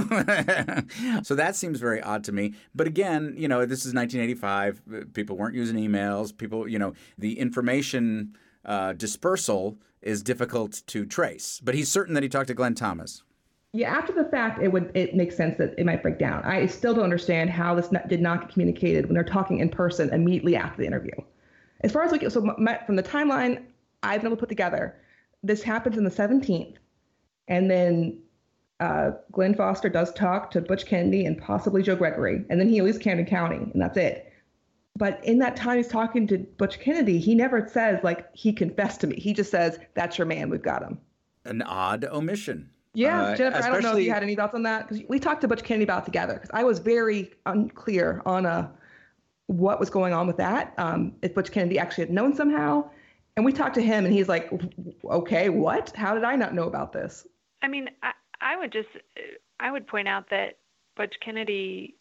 So that seems very odd to me. But again, you know, this is nineteen eighty-five. People weren't using emails. People, you know, the information uh, dispersal is difficult to trace. But he's certain that he talked to Glenn Thomas. Yeah, after the fact, it would it makes sense that it might break down. I still don't understand how this not, did not get communicated when they're talking in person immediately after the interview. As far as like, so my, from the timeline I've been able to put together, this happens on the seventeenth, and then uh, Glenn Foster does talk to Butch Kennedy and possibly Joe Gregory, and then he leaves Camden County, and that's it. But in that time he's talking to Butch Kennedy, he never says, like, he confessed to me. He just says, that's your man, we've got him. An odd omission. Yeah, uh, Jennifer, especially... I don't know if you had any thoughts on that, because we talked to Butch Kennedy about it together, because I was very unclear on uh, what was going on with that, um, if Butch Kennedy actually had known somehow. And we talked to him, and he's like, okay, what? How did I not know about this? I mean, I, I would just, I would point out that Butch Kennedy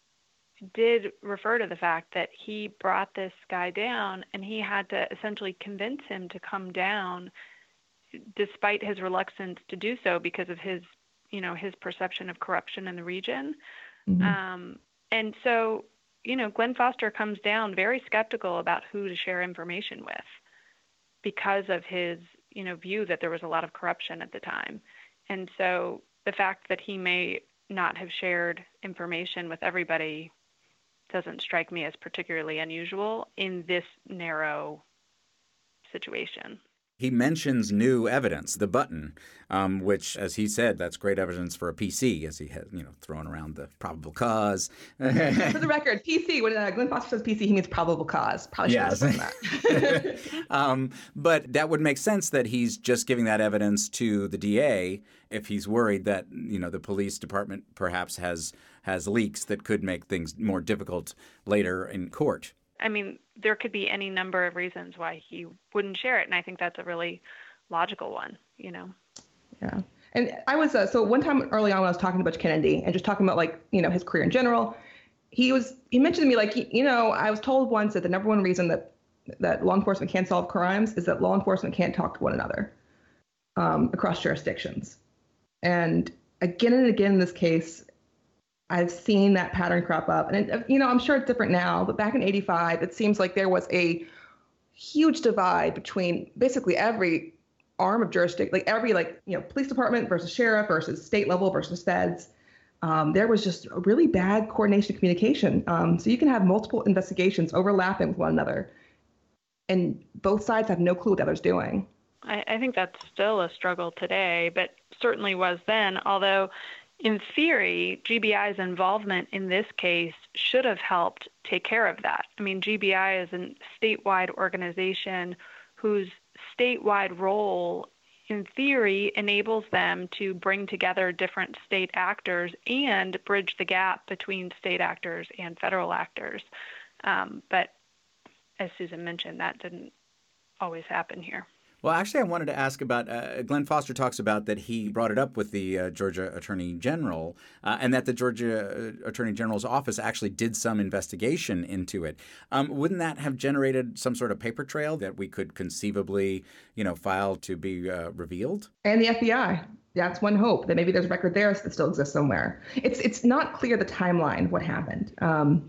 did refer to the fact that he brought this guy down, and he had to essentially convince him to come down despite his reluctance to do so because of his, you know, his perception of corruption in the region. Mm-hmm. Um, and so, you know, Glenn Foster comes down very skeptical about who to share information with, because of his, you know, view that there was a lot of corruption at the time. And so the fact that he may not have shared information with everybody doesn't strike me as particularly unusual in this narrow situation. He mentions new evidence, the button, um, which, as he said, that's great evidence for a P C, as he had, you know, thrown around the probable cause. For the record, P C, when uh, Glenn Foster says P C, he means probable cause. Probably should have done that. um, but that would make sense that he's just giving that evidence to the D A if he's worried that, you know, the police department perhaps has has leaks that could make things more difficult later in court. I mean, there could be any number of reasons why he wouldn't share it, and I think that's a really logical one, you know? Yeah. And I was, uh, so one time early on when I was talking to Butch Kennedy and just talking about, like, you know, his career in general, he was, he mentioned to me, like, you know, I was told once that the number one reason that, that law enforcement can't solve crimes is that law enforcement can't talk to one another um, across jurisdictions. And again and again in this case, I've seen that pattern crop up. And, it, you know, I'm sure it's different now, but back in eighty-five, it seems like there was a huge divide between basically every arm of jurisdiction, like every, like, you know, police department versus sheriff versus state level versus feds. Um, there was just a really bad coordination of communication. Um, so you can have multiple investigations overlapping with one another, and both sides have no clue what the other's doing. I, I think that's still a struggle today, but certainly was then, although in theory, G B I's involvement in this case should have helped take care of that. I mean, G B I is a statewide organization whose statewide role in theory, enables them to bring together different state actors and bridge the gap between state actors and federal actors. Um, but as Susan mentioned, that didn't always happen here. Well, actually, I wanted to ask about, uh, Glenn Foster talks about that he brought it up with the uh, Georgia Attorney General uh, and that the Georgia Attorney General's office actually did some investigation into it. Um, wouldn't that have generated some sort of paper trail that we could conceivably, you know, file to be uh, revealed? And the F B I. That's one hope, that maybe there's a record there that still exists somewhere. It's it's not clear the timeline of what happened. Um,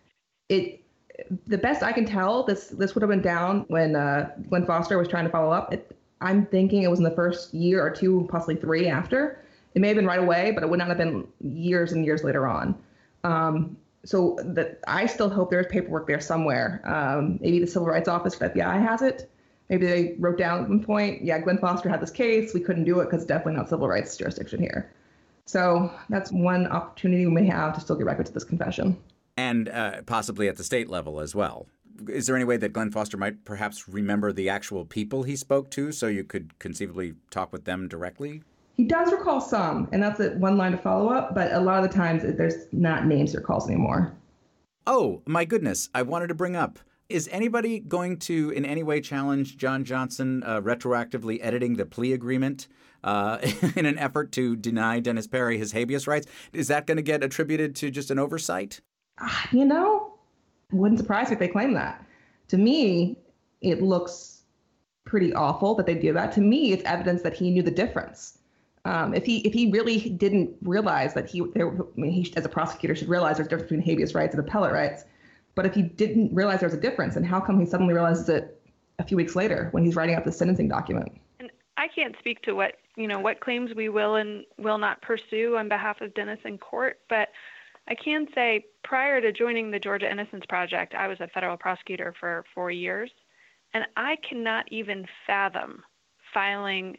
it The best I can tell, this this would have been down when uh, Glenn Foster was trying to follow up. It, I'm thinking it was in the first year or two, possibly three after. It may have been right away, but it would not have been years and years later on. Um, so that I still hope there's paperwork there somewhere. Um, maybe the Civil Rights Office for the F B I has it. Maybe they wrote down at one point, yeah, Glenn Foster had this case. We couldn't do it because it's definitely not civil rights jurisdiction here. So that's one opportunity we may have to still get records of this confession. And uh, possibly at the state level as well. Is there any way that Glenn Foster might perhaps remember the actual people he spoke to so you could conceivably talk with them directly? He does recall some, and that's a one line of follow-up, but a lot of the times there's not names he recalls anymore. Oh, my goodness. I wanted to bring up, is anybody going to in any way challenge John Johnson uh, retroactively editing the plea agreement uh, in an effort to deny Dennis Perry his habeas rights? Is that going to get attributed to just an oversight? You know, wouldn't surprise me if they claim that. To me, it looks pretty awful that they do that. To me, it's evidence that he knew the difference. Um, if he if he really didn't realize that he, there, I mean, he as a prosecutor should realize there's a difference between habeas rights and appellate rights. But if he didn't realize there was a difference, then how come he suddenly realizes it a few weeks later when he's writing out the sentencing document? And I can't speak to what you know what claims we will and will not pursue on behalf of Dennis in court, but I can say prior to joining the Georgia Innocence Project, I was a federal prosecutor for four years, and I cannot even fathom filing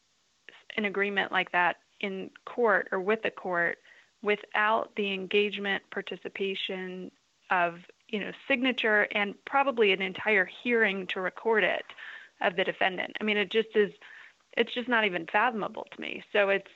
an agreement like that in court or with the court without the engagement, participation of, you know, signature and probably an entire hearing to record it of the defendant. I mean, it just is, it's just not even fathomable to me. So it's,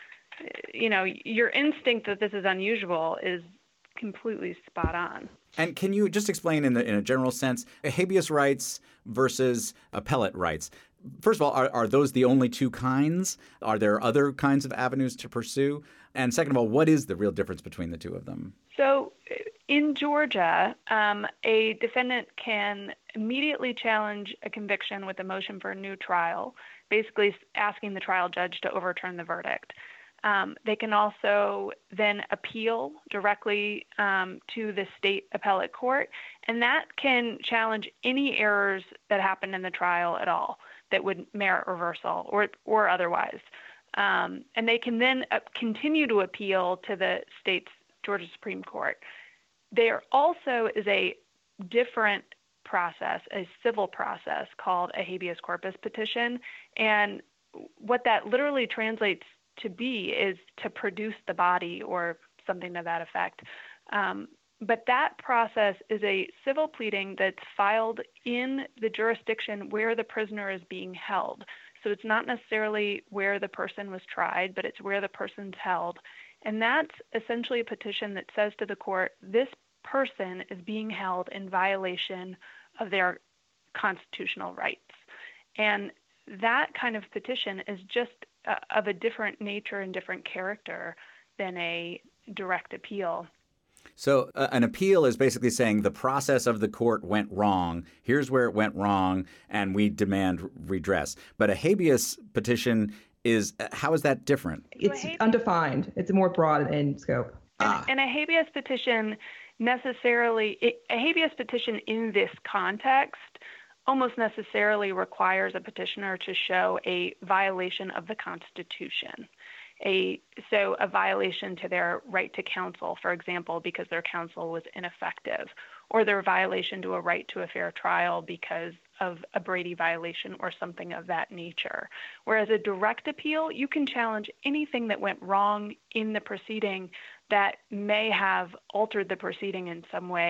you know, your instinct that this is unusual is completely spot on. And can you just explain in, the, in a general sense, habeas rights versus appellate rights? First of all, are, are those the only two kinds? Are there other kinds of avenues to pursue? And second of all, what is the real difference between the two of them? So in Georgia, um, a defendant can immediately challenge a conviction with a motion for a new trial, basically asking the trial judge to overturn the verdict. Um, they can also then appeal directly um, to the state appellate court, and that can challenge any errors that happen in the trial at all that would merit reversal or or otherwise. Um, and they can then uh, continue to appeal to the state's Georgia Supreme Court. There also is a different process, a civil process called a habeas corpus petition, and what that literally translates to be is to produce the body or something to that effect. Um, but that process is a civil pleading that's filed in the jurisdiction where the prisoner is being held. So it's not necessarily where the person was tried, but it's where the person's held. And that's essentially a petition that says to the court, this person is being held in violation of their constitutional rights. And that kind of petition is just uh, of a different nature and different character than a direct appeal. So uh, an appeal is basically saying the process of the court went wrong. Here's where it went wrong, and we demand redress. But a habeas petition is, uh, how is that different? It's undefined. It's more broad in scope. Ah. And, and a habeas petition necessarily, it, a habeas petition in this context almost necessarily requires a petitioner to show a violation of the Constitution. A, so a violation to their right to counsel, for example, because their counsel was ineffective, or their violation to a right to a fair trial because of a Brady violation or something of that nature. Whereas a direct appeal, you can challenge anything that went wrong in the proceeding that may have altered the proceeding in some way,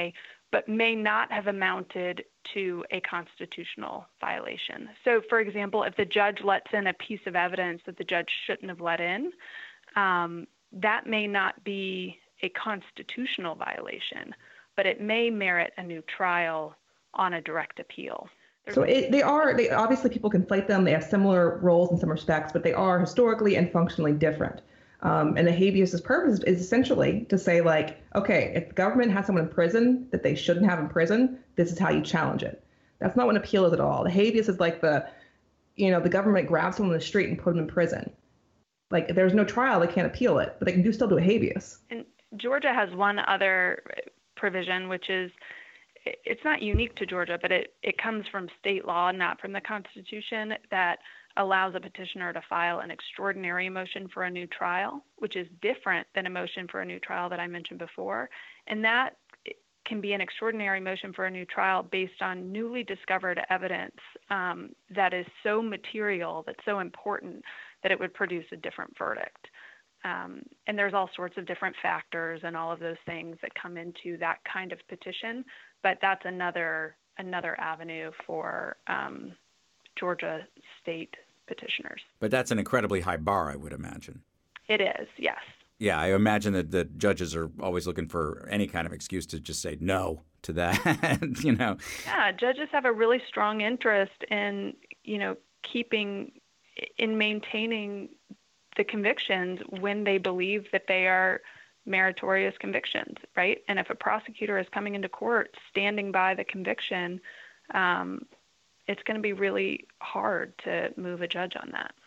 but may not have amounted to a constitutional violation. So, for example, if the judge lets in a piece of evidence that the judge shouldn't have let in, um, that may not be a constitutional violation, but it may merit a new trial on a direct appeal. There's So it, they are, they obviously people conflate them. They have similar roles in some respects, but they are historically and functionally different. Um, and the habeas' purpose is essentially to say, like, okay, if the government has someone in prison that they shouldn't have in prison, this is how you challenge it. That's not what an appeal is at all. The habeas is like the, you know, the government grabs someone in the street and put them in prison. Like, if there's no trial, they can't appeal it, but they can do still do a habeas. And Georgia has one other provision, which is, it's not unique to Georgia, but it, it comes from state law, not from the Constitution, that allows a petitioner to file an extraordinary motion for a new trial, which is different than a motion for a new trial that I mentioned before. And that can be an extraordinary motion for a new trial based on newly discovered evidence um, that is so material, that's so important, that it would produce a different verdict. Um, and there's all sorts of different factors and all of those things that come into that kind of petition, but that's another another avenue for um, Georgia state petitioners. But that's an incredibly high bar, I would imagine. It is, yes. Yeah, I imagine that the judges are always looking for any kind of excuse to just say no to that, you know. Yeah, judges have a really strong interest in, you know, keeping, in maintaining the convictions when they believe that they are meritorious convictions, right? And if a prosecutor is coming into court standing by the conviction, um, it's going to be really hard to move a judge on that.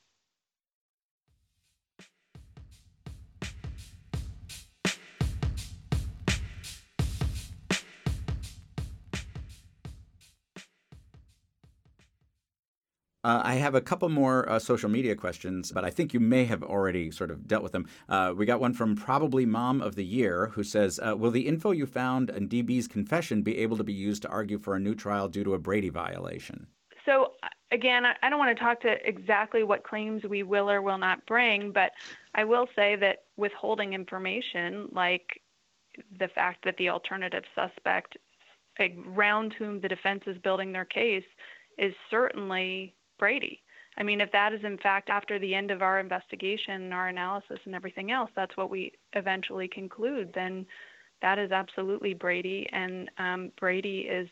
Uh, I have a couple more uh, social media questions, but I think you may have already sort of dealt with them. Uh, we got one from Probably Mom of the Year, who says, uh, will the info you found in D B's confession be able to be used to argue for a new trial due to a Brady violation? So, again, I don't want to talk to exactly what claims we will or will not bring, but I will say that withholding information, like the fact that the alternative suspect around whom the defense is building their case is certainly Brady. I mean, if that is in fact after the end of our investigation and our analysis and everything else, that's what we eventually conclude, then that is absolutely Brady, and um, Brady is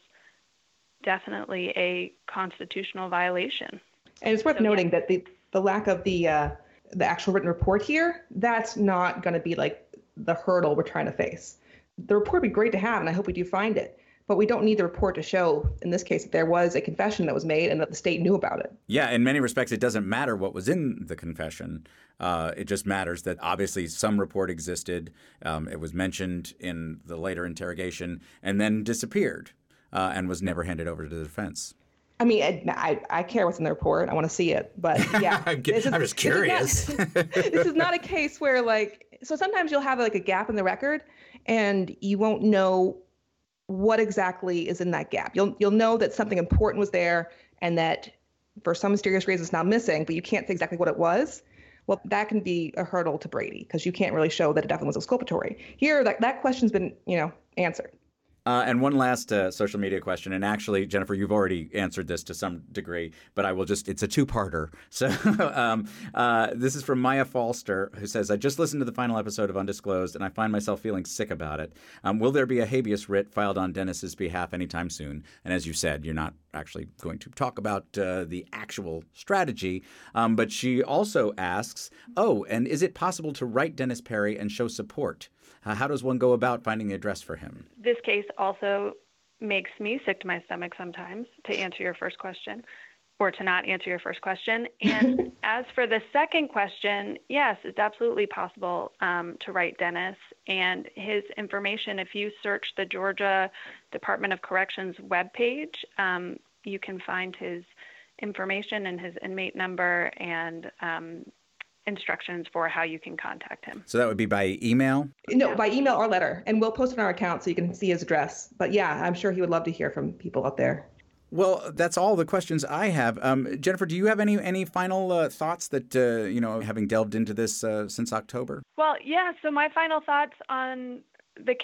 definitely a constitutional violation. And it's worth So, noting yeah. that the, the lack of the uh, the actual written report here, that's not going to be like the hurdle we're trying to face. The report would be great to have, and I hope we do find it. But we don't need the report to show, in this case, that there was a confession that was made and that the state knew about it. Yeah, in many respects, it doesn't matter what was in the confession. Uh, it just matters that obviously some report existed. Um, it was mentioned in the later interrogation and then disappeared uh, and was never handed over to the defense. I mean, I, I, I care what's in the report. I want to see it. But yeah, I'm this is- just curious. This is, not, this is not a case where, like, so sometimes you'll have like a gap in the record and you won't know what exactly is in that gap. You'll you'll know that something important was there and that for some mysterious reason it's now missing, but you can't say exactly what it was. Well, that can be a hurdle to Brady because you can't really show that it definitely was exculpatory. Here, that, that question's been, you know, answered. Uh, and one last uh, social media question, and actually, Jennifer, you've already answered this to some degree, but I will just, it's a two-parter. So um, uh, this is from Maya Falster, who says, I just listened to the final episode of Undisclosed, and I find myself feeling sick about it. Um, will there be a habeas writ filed on Dennis's behalf anytime soon? And as you said, you're not actually going to talk about uh, the actual strategy, um, but she also asks, oh, and is it possible to write Dennis Perry and show support? Uh, how does one go about finding the address for him? This case also makes me sick to my stomach sometimes, to answer your first question, or to not answer your first question. And as for the second question, yes, it's absolutely possible um, to write Dennis. And his information, if you search the Georgia Department of Corrections webpage, um, you can find his information and his inmate number and um, instructions for how you can contact him. So that would be by email? No, by email or letter. And we'll post it on our account so you can see his address. But yeah, I'm sure he would love to hear from people out there. Well, that's all the questions I have. Um, Jennifer, do you have any any final uh, thoughts that, uh, you know, having delved into this uh, since October? Well, yeah, so my final thoughts on the case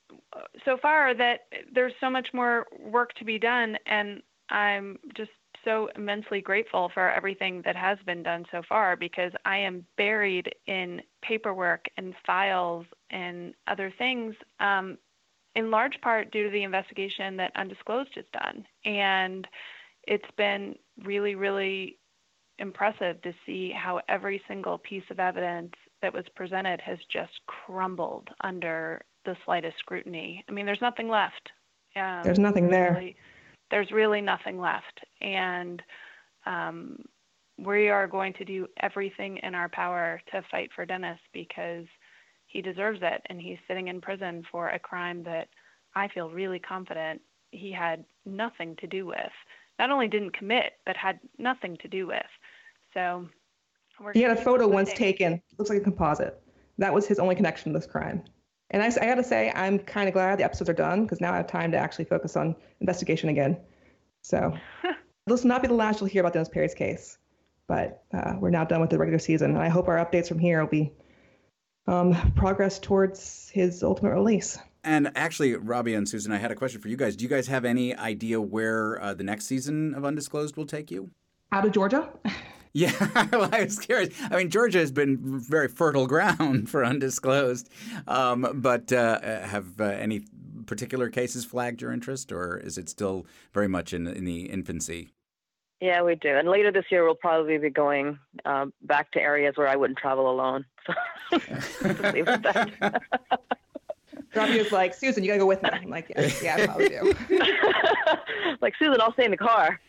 so far that there's so much more work to be done, and I'm just so immensely grateful for everything that has been done so far, because I am buried in paperwork and files and other things, um, in large part due to the investigation that Undisclosed has done. And it's been really, really impressive to see how every single piece of evidence that was presented has just crumbled under the slightest scrutiny. I mean, there's nothing left. Um, There's nothing there. Really, there's really nothing left. And um, we are going to do everything in our power to fight for Dennis, because he deserves it. And he's sitting in prison for a crime that I feel really confident he had nothing to do with. Not only didn't commit, but had nothing to do with. So we're He had a photo once fighting. taken, looks like a composite. That was his only connection to this crime. And I, I got to say, I'm kind of glad the episodes are done, because now I have time to actually focus on investigation again. So this will not be the last you'll hear about Dennis Perry's case, but uh, we're now done with the regular season. And I hope our updates from here will be um, progress towards his ultimate release. And actually, Robbie and Susan, I had a question for you guys. Do you guys have any idea where uh, the next season of Undisclosed will take you? Out of Georgia? Yeah, well, I was curious. I mean, Georgia has been very fertile ground for Undisclosed, um, but uh, have uh, any particular cases flagged your interest, or is it still very much in, in the infancy? Yeah, we do. And later this year, we'll probably be going um, back to areas where I wouldn't travel alone. So just leave it at that. Robbie was like, Susan, you got to go with me. I'm like, yeah, yeah I probably do. Like, Susan, I'll stay in the car.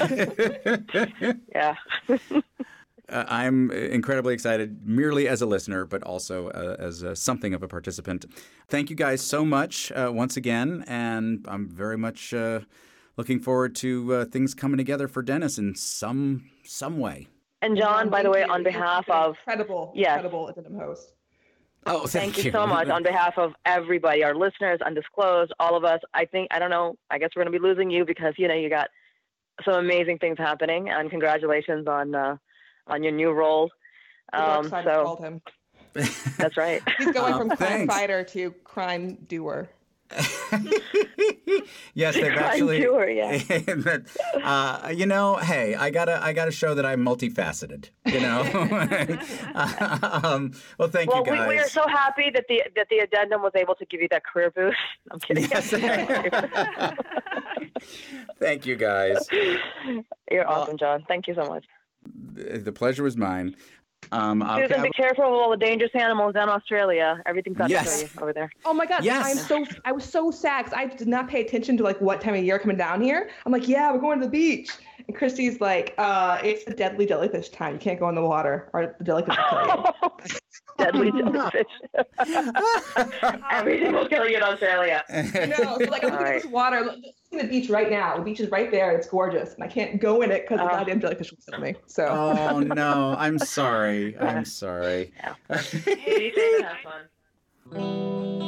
Yeah. Uh, I'm incredibly excited, merely as a listener, but also uh, as uh, something of a participant. Thank you guys so much uh, once again, and I'm very much uh, looking forward to uh, things coming together for Dennis in some some way. And John, by the way, on behalf of incredible, yes. incredible addendum host. Oh, thank, thank you you so much. On behalf of everybody, our listeners, Undisclosed, all of us. I think I don't know. I guess we're going to be losing you because you know you got some amazing things happening, and congratulations on uh, on your new role. Um, so called him. That's right. He's going Uh, from crime thanks. fighter to crime doer. Yes, they've Crime actually. doer, yeah. But, uh, you know, hey, I gotta, I gotta show that I'm multifaceted. You know. um, well, thank Well, you guys. we, we are so happy that the that the addendum was able to give you that career boost. I'm kidding. Yes. Thank you guys. You're awesome, John. Thank you so much. The pleasure was mine. Um, I'll- Susan, be careful of all the dangerous animals down Australia. Everything's got Yes. to show you over there. Oh my God! Yes. I'm so I was so sad because I did not pay attention to like what time of year coming down here. I'm like, yeah, we're going to the beach, and Christy's like, uh, it's a deadly jellyfish time. You can't go in the water, or the jellyfish will kill you. Deadly jellyfish. Everything will kill you in Australia. No, so like I'm looking All at right. this water, look at the beach right now. The beach is right there. It's gorgeous, and I can't go in it because the Oh. goddamn jellyfish will kill me. So Oh no, I'm sorry. I'm sorry. Be safe and have fun.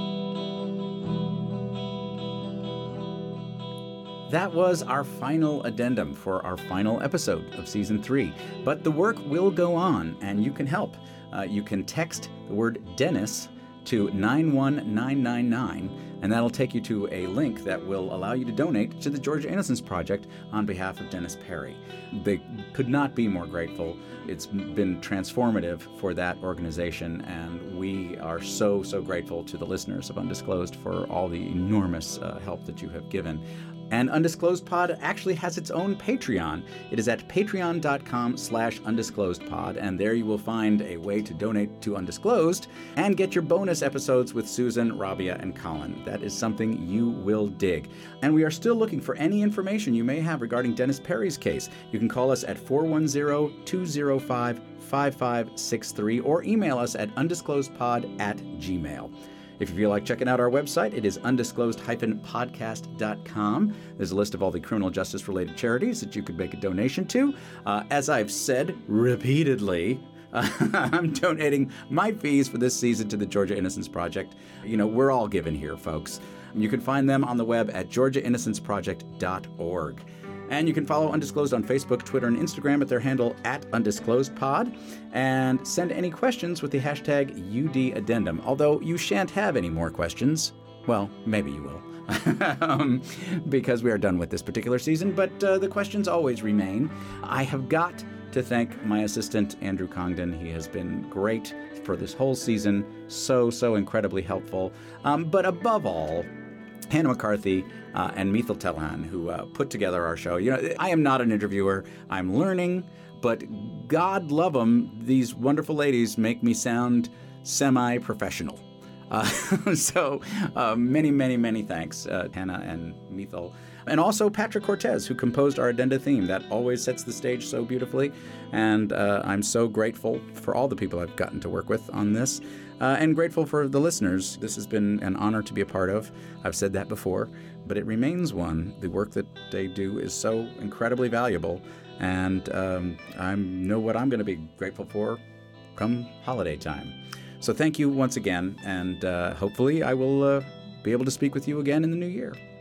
That was our final addendum for our final episode of season three. But the work will go on, and you can help. Uh, you can text the word Dennis to nine one nine nine nine, and that'll take you to a link that will allow you to donate to the Georgia Innocence Project on behalf of Dennis Perry. They could not be more grateful. It's been transformative for that organization, and we are so, so grateful to the listeners of Undisclosed for all the enormous uh, help that you have given. And Undisclosed Pod actually has its own Patreon. It is at patreon.com slash undisclosedpod, and there you will find a way to donate to Undisclosed and get your bonus episodes with Susan, Rabia, and Colin. That is something you will dig. And we are still looking for any information you may have regarding Dennis Perry's case. You can call us at four one zero, two zero five, five five six three or email us at undisclosedpod at gmail. If you feel like checking out our website, it is undisclosed dash podcast dot com. There's a list of all the criminal justice-related charities that you could make a donation to. Uh, as I've said repeatedly, uh, I'm donating my fees for this season to the Georgia Innocence Project. You know, we're all given here, folks. You can find them on the web at georgia innocence project dot org. And you can follow Undisclosed on Facebook, Twitter, and Instagram at their handle at undisclosedpod. And send any questions with the hashtag U D Addendum. Although you shan't have any more questions. Well, maybe you will. um, because we are done with this particular season, but uh, the questions always remain. I have got to thank my assistant, Andrew Congdon. He has been great for this whole season, so, so incredibly helpful. Um, but above all, Hannah McCarthy uh, and Mithil Telhan, who uh, put together our show. You know, I am not an interviewer. I'm learning, but God love them, these wonderful ladies make me sound semi-professional. Uh, so uh, many, many, many thanks, uh, Hannah and Mithil. And also Patrick Cortez, who composed our addenda theme. That always sets the stage so beautifully. And uh, I'm so grateful for all the people I've gotten to work with on this. Uh, and grateful for the listeners. This has been an honor to be a part of. I've said that before, but it remains one. The work that they do is so incredibly valuable. And um, I know what I'm going to be grateful for come holiday time. So thank you once again, and uh, hopefully I will uh, be able to speak with you again in the new year.